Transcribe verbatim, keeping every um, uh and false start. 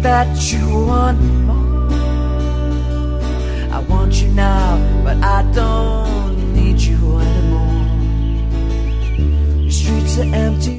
that you want more. I want you now, but I don't need you anymore. The streets are empty,